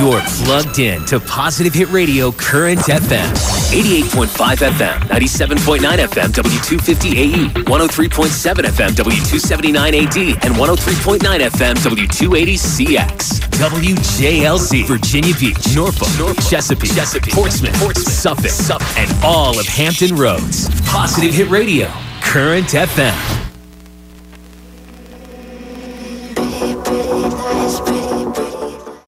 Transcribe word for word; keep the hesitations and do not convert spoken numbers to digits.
You're plugged in to Positive Hit Radio Current F M. eighty-eight point five F M, ninety-seven point nine F M, W two fifty A E, one oh three point seven F M, W two seventy-nine A D, and one oh three point nine F M, W two eighty C X. W J L C, Virginia Beach, Norfolk, Norfolk Chesapeake, Chesapeake, Portsmouth, Portsmouth, Suffolk, Suffolk, and all of Hampton Roads. Positive Hit Radio, Current F M.